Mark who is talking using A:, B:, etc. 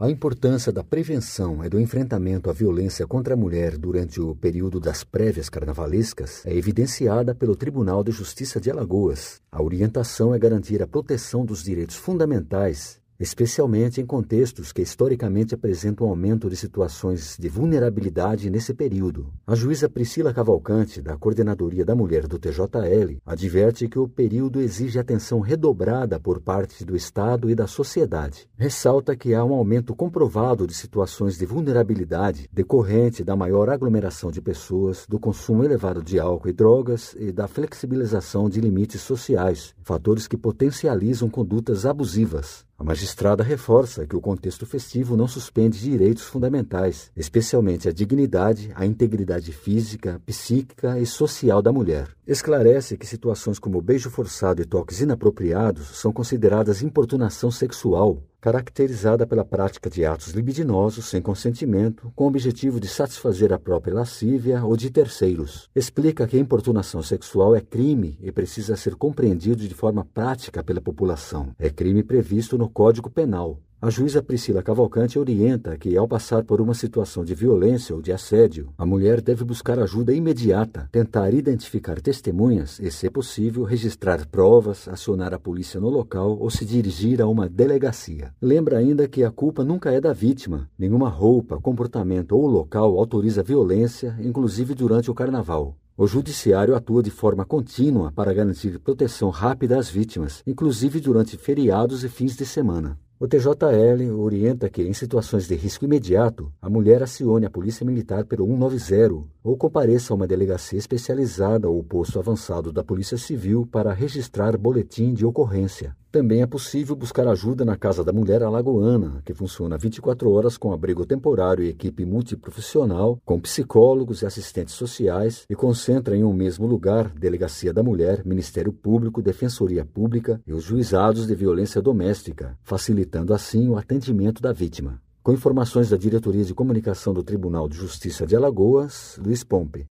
A: A importância da prevenção e do enfrentamento à violência contra a mulher durante o período das prévias carnavalescas é evidenciada pelo Tribunal de Justiça de Alagoas. A orientação é garantir a proteção dos direitos fundamentais, especialmente em contextos que historicamente apresentam um aumento de situações de vulnerabilidade nesse período. A juíza Priscila Cavalcante, da Coordenadoria da Mulher do TJL, adverte que o período exige atenção redobrada por parte do Estado e da sociedade. Ressalta que há um aumento comprovado de situações de vulnerabilidade decorrente da maior aglomeração de pessoas, do consumo elevado de álcool e drogas e da flexibilização de limites sociais, fatores que potencializam condutas abusivas. A magistrada reforça que o contexto festivo não suspende direitos fundamentais, especialmente a dignidade, a integridade física, psíquica e social da mulher. Esclarece que situações como beijo forçado e toques inapropriados são consideradas importunação sexual, caracterizada pela prática de atos libidinosos sem consentimento, com o objetivo de satisfazer a própria lascívia ou de terceiros. Explica que a importunação sexual é crime e precisa ser compreendido de forma prática pela população. É crime previsto no Código Penal. A juíza Priscila Cavalcante orienta que, ao passar por uma situação de violência ou de assédio, a mulher deve buscar ajuda imediata, tentar identificar testemunhas e, se possível, registrar provas, acionar a polícia no local ou se dirigir a uma delegacia. Lembra ainda que a culpa nunca é da vítima. Nenhuma roupa, comportamento ou local autoriza violência, inclusive durante o carnaval. O Judiciário atua de forma contínua para garantir proteção rápida às vítimas, inclusive durante feriados e fins de semana. O TJL orienta que, em situações de risco imediato, a mulher acione a Polícia Militar pelo 190 ou compareça a uma delegacia especializada ou posto avançado da Polícia Civil para registrar boletim de ocorrência. Também é possível buscar ajuda na Casa da Mulher Alagoana, que funciona 24 horas com abrigo temporário e equipe multiprofissional, com psicólogos e assistentes sociais e concentra em um mesmo lugar Delegacia da Mulher, Ministério Público, Defensoria Pública e os juizados de violência doméstica, facilitando assim o atendimento da vítima. Com informações da Diretoria de Comunicação do Tribunal de Justiça de Alagoas, Luiz Pompe.